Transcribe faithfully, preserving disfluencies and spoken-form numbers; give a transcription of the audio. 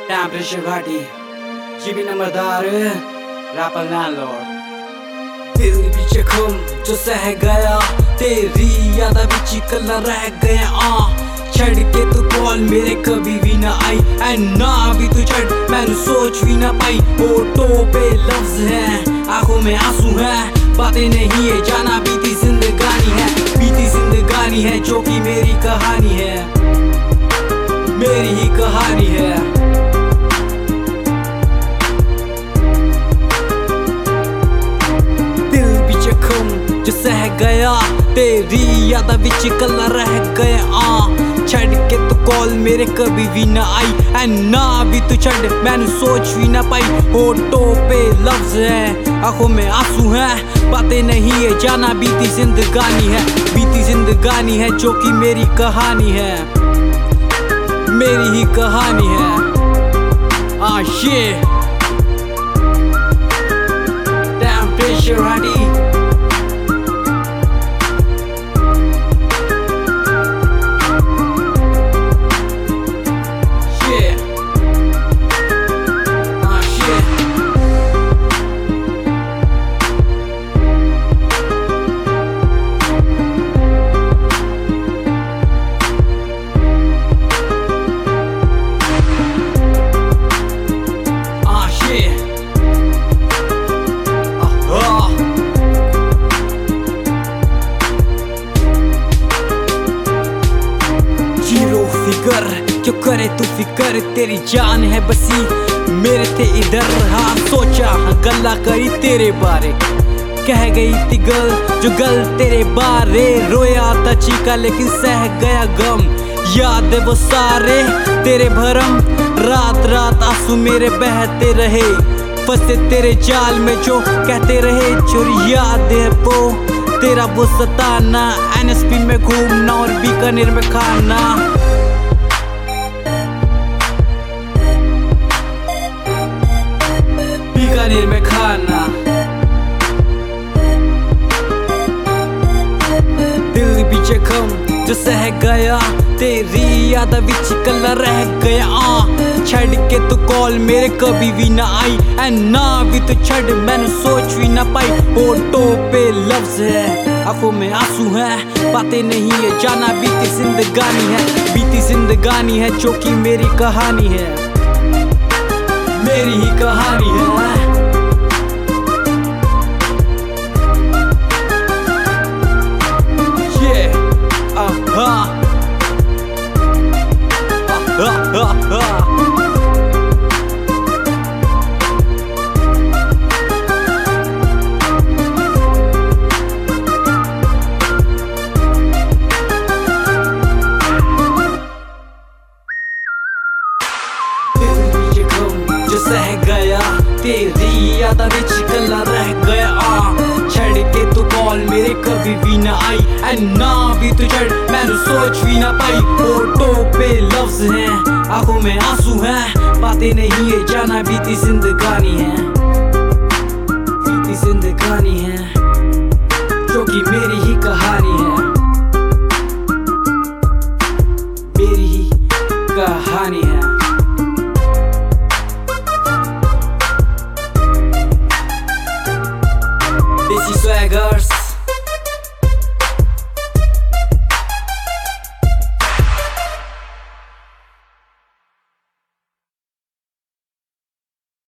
Temperature घाटी GB नंबरदार wrapper landlord दिल भी जख्म जो सह गया तेरी यादा विच कल्ला रह गया आ छड़ के तू कॉल मेरे कभी भी ना आई एंड ना भी तू छड़ मैंने सोच भी ना पाई होठों पे लफ्ज हैं आंखों में आंसू हैं बातें नहीं है जाना बीती जिंदगानी है बीती जिंदगानी है जो कि मेरी कहानी है मेरी ही कहानी है जो सह गया तेरी यादा विच कल्ला रह गया आ छड़ के तू कॉल मेरे कभी भी ना आई एंड ना भी तू छड़ मैंने सोच भी ना पाई होठों पे लफ्ज है आंखों में आंसू हैं बातें नहीं है जाना बीती जिंदगानी है बीती जिंदगानी है जो कि मेरी कहानी है मेरी ही कहानी है आ shit damn pressure honey जो करे तू फिकर तेरी जान है बसी मेरे थे इधर हाँ सोचा हाँ गल्ला करी तेरे बारे कह गई थी गल जो गल तेरे बारे रोया था चीका लेकिन सह गया गम याद है वो सारे तेरे भरम रात रात आंसू मेरे बहते रहे फंसे तेरे जाल में जो कहते रहे चोरी याद है वो तेरा वो सताना एन एस पी में घूमना और बीकानेर में खाना बीकानेर में खाना दिल भी जख्म जो सह गया तेरी यादा विच कल्ला रह गया आ छड़ के तू कॉल मेरे कभी भी ना आई एंड ना भी तू छड़ मैंने सोच भी ना पाई होठों पे लफ्ज है आंखों में आंसू हैं बातें नहीं है जाना बीती जिंदगानी है बीती जिंदगानी है जो कि मेरी कहानी है मेरी ही कहानी है सह गया तेरी यादा विच कल्ला रह गया आ छड़ के तू कॉल मेरे कभी भी ना आई एंड ना भी तू छड़ मैंने सोच भी ना पाई होठों पे लफ्ज हैं आंखों में आंसू हैं बातें नहीं है जाना बीती जिंदगानी है बीती जिंदगानी है जो कि मेरी ही कहानी है मेरी ही कहानी है।